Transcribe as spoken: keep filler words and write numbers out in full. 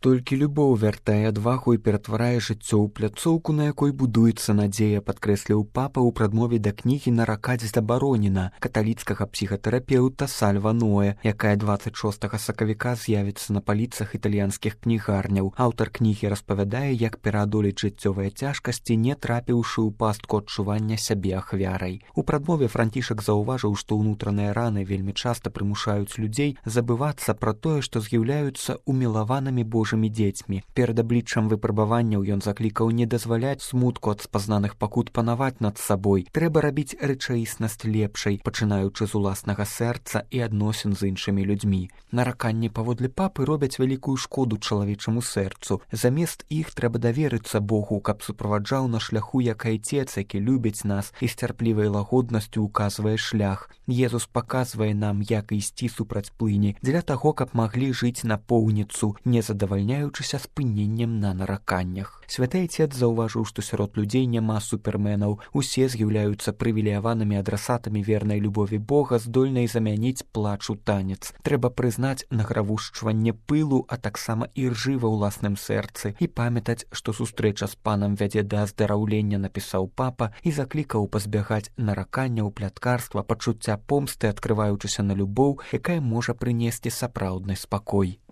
Толькі любоў вяртае адвагу і ператварае жыццё ў пляцоўку, на якой будуецца надзея, падкрэсліў папа ў прадмове да кнігі «Наракаць забаронена» каталіцкага псіхатэрапеўта Сальва Ноэ, якая дваццаць шостага сакавіка з'явіцца на паліцах італьянскіх кнігарняў. Аўтар кнігі распавядае, як пераадолець жыццёвыя цяжкасці, не трапіўшы ў пастку адчування сябе ахвярай. У прадмове Францішак заўважыў, што ўнутраныя раны вельмі часта прымушаюць людзей забывацца пра тое, што з'яўляюцца умілаванымі Божымі дзецьмі. Перад абліччам выпрабаванняў ён заклікаў не дазваляць смутку ад спазнаных пакут панаваць над сабой. Трэба рабіць рэчаіснасць лепшай, пачынаючы з уласнага сэрца і адносін з іншымі людзьмі. Нараканні паводле папы робяць вялікую шкоду чалавечаму сэрцу. Замест іх трэба даверыцца Богу, каб суправаджаў на шляху як айцец, які любіць нас і з цярплівай лагоднасцю указвае шлях. Езус паказвае нам, як ісці супраць плыні, дзеля таго, каб маглі жыць напоўніцу, не задавальняючыся спыненнем на нараканнях. Святы Айцец заўважыў, што сярод людзей няма суперменаў, усе з'яўляюцца прывілеяванымі адрасатамі вернай любові Бога, здольнай замяніць плач у танец. Трэба прызнаць награвушчванне пылу, а таксама і ржы ва ўласным сэрцы, і памятаць, што сустрэча з панам вядзе да аздараўлення, напісаў папа, і заклікаў пазбягаць нараканняў, пляткарства, пачуцця помсты, адкрываючыся на любоў, якая можа прынесці сапраўдны спакой.